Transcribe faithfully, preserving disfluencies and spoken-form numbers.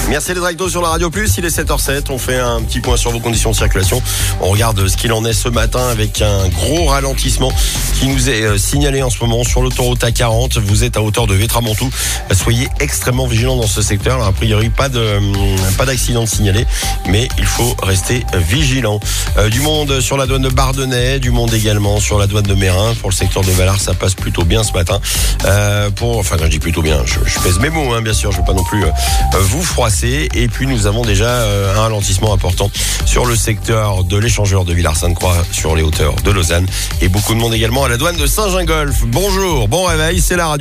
Merci les Dragdos sur la Radio Plus, il est sept heures zéro sept, on fait un petit point sur vos conditions de circulation. On regarde ce qu'il en est ce matin avec un gros ralentissement qui nous est signalé en ce moment sur l'autoroute A quarante. Vous êtes à hauteur de Vétramontou, soyez extrêmement vigilants dans ce secteur. Alors, a priori pas de pas d'accident de signalé, mais il faut rester vigilant. Euh, du monde sur la douane de Bardonnay, du monde également sur la douane de Mérin. Pour le secteur de Valars, ça passe plutôt bien ce matin. Euh, pour, enfin, non, je dis plutôt bien. Je, je pèse mes mots, hein, bien sûr. Je ne veux pas non plus euh, vous froisser. Et puis nous avons déjà euh, un ralentissement important sur le secteur de l'échangeur de Villars-Sainte-Croix, sur les hauteurs de Lausanne, et beaucoup de monde également à la douane de Saint-Gingolph. Bonjour, bon réveil, c'est la radio.